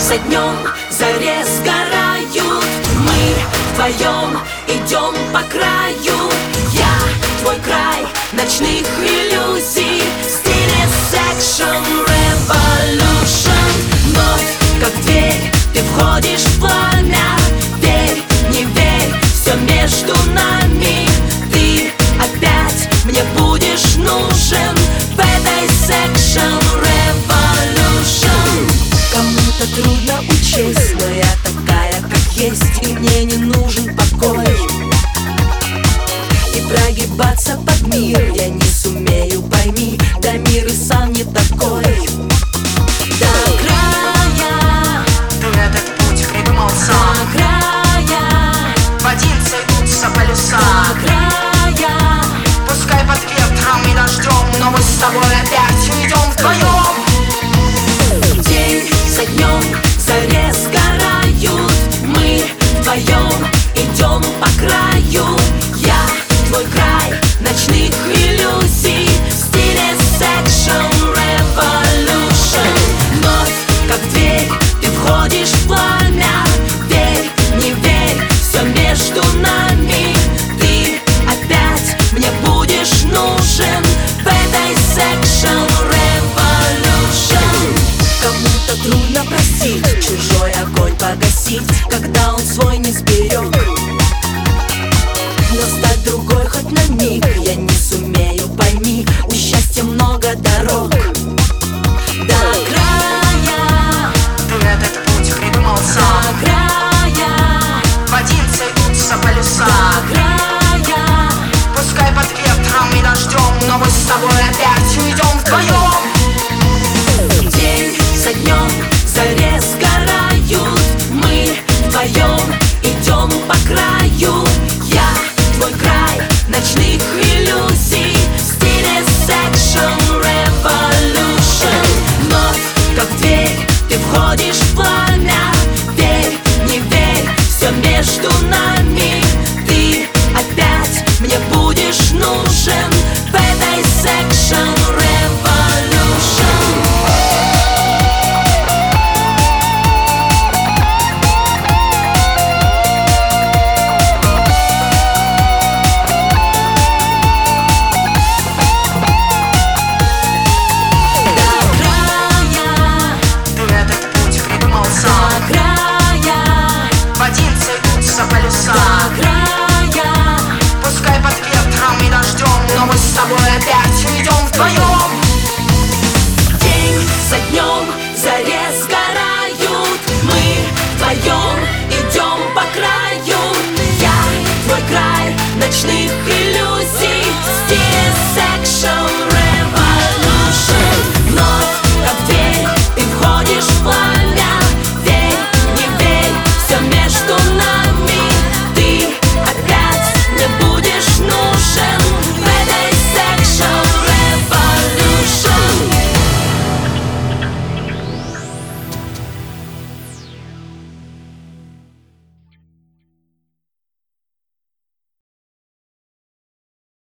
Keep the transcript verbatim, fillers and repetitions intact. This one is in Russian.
за днем заре сгорают. Мы вдвоем идем по краю. Я твой край ночных иллюзий в стиле Section Revolution. Вновь, как дверь, ты входишь в пламя. Верь, не верь, все между нами. Ты опять мне будешь нужен в этой Section Revolution. Кому-то трудно учесть, но я такая, как есть, и мне не нужен покой. И прогибаться под мир я не сумею, пойми, да мир и сам не такой. До края ты этот путь придумал сам. До края В один сойдутся полюса. До края Пускай под ветром и дождем, но мы с тобой опять идем вдвоем. День за днем заре сгорают. Мы вдвоем идем по краю. Я твой край ночных иллюзий в стиле Section Revolution. Вновь, как дверь, ты входишь в пламя. Верь, не верь, все между нами. Ты опять мне будешь нужен в этой Section Revolution. Кому-то трудно простить, чужой огонь погасить, когда он свой не сберег. Но стать другой хоть на миг я не сумею, пойми, у счастья много дорог.